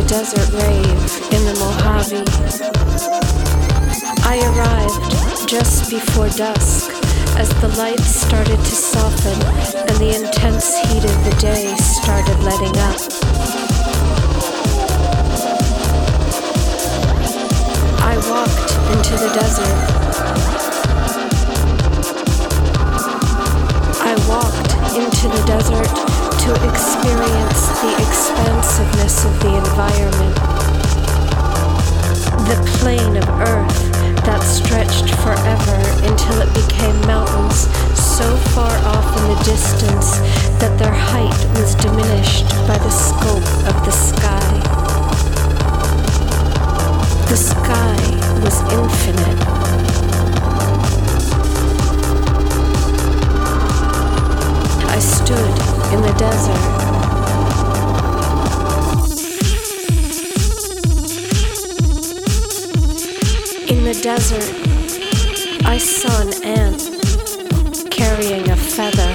desert rave in the Mojave. I arrived just before dusk as the lights started to soften and the intense heat of the day started letting up. I walked into the desert. I walked into the desert to experience the expansiveness of the environment. The plain of earth that stretched forever until it became mountains so far off in the distance that their height was diminished by the scope of the sky. The sky was infinite. I stood in the desert. In the desert, I saw an ant carrying a feather.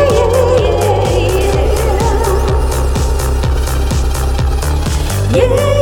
Yeah.